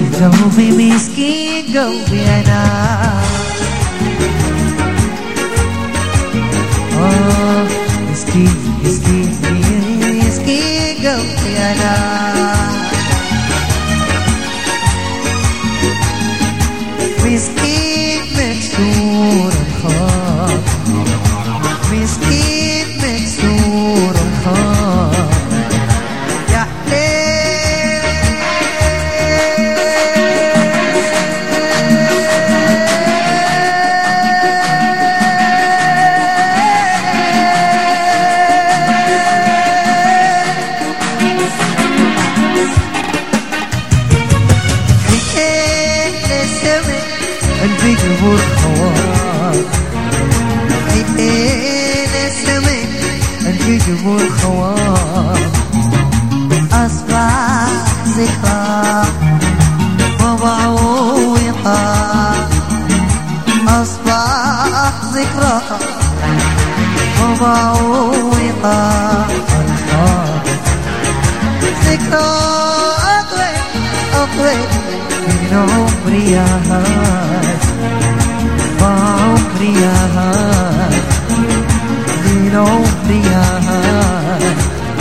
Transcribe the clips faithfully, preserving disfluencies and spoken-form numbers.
قلبي مسكين قلبي أنا آه مسكين مسكين مسكين قلبي أنا مسكين مكسور الخاطر مسكين مكسور الخاطر يا قلبي جبور خوار عينين السمين قلبي جبور خوار أصبح ذكرى ومعوقة أصبح ذكرى ومعوقة ذكرى أطوي أطوي من عمري يا هاي عمري يا هاي من عمري يا هاي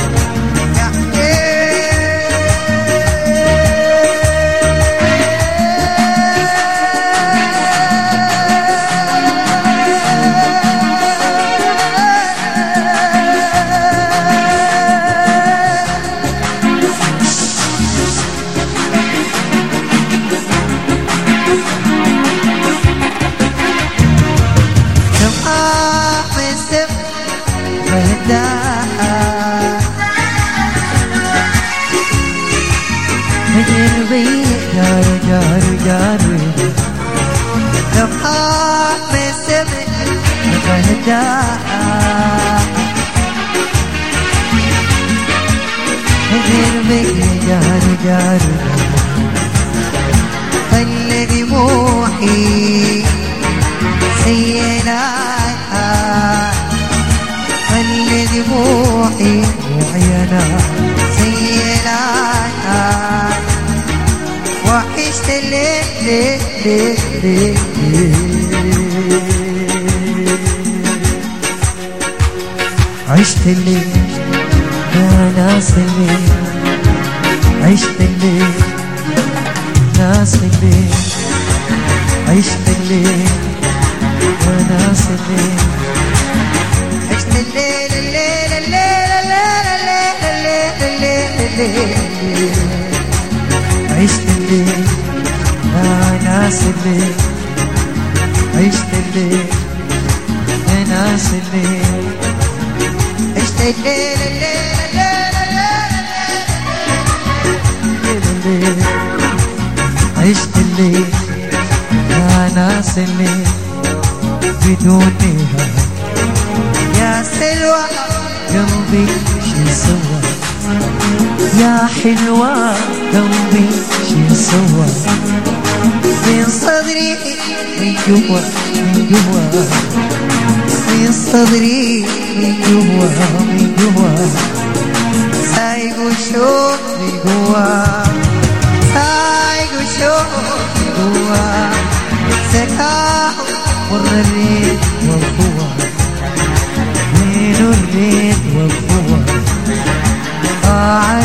قلبي جار جار جار لمحات من السماء فهدا قلبي جار جار خلي دموعي سيلاتها خلي دموعي وعينا سيلاتها وعشت الليل ليل ليل ليل عشت الليل يا ناس الليل عشت الليل ناس الليل عشت الليل يا ناس الليل عشت الليل الليل الليل الليل الليل الليل عشت الليل يا ناس الليل عشت الليل يا ناس الليل عشت الليل الليل الليل عشت الليل يا ناس الليل بدون نهاية يا سلوى قلبي شي سوى يا حلوة قلبي شي سوى من صدري من جوا من جوا من صدري من جوا من جوا سايق وشوف من جوا سايق وشوف من جوا سكاح مر الريد والقوة من الريد والقوة